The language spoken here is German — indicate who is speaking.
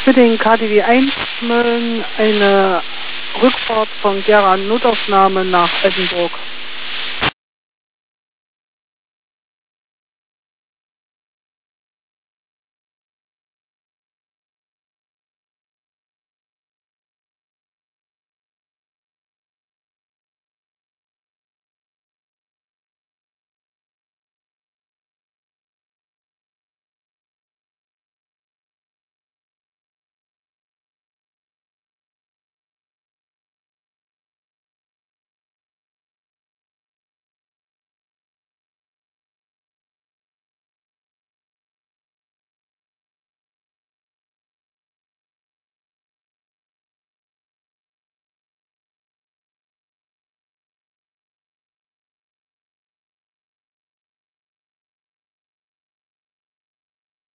Speaker 1: für den KDW 1 Mölln eine Rückfahrt von Gera Notaufnahme nach Edinburgh.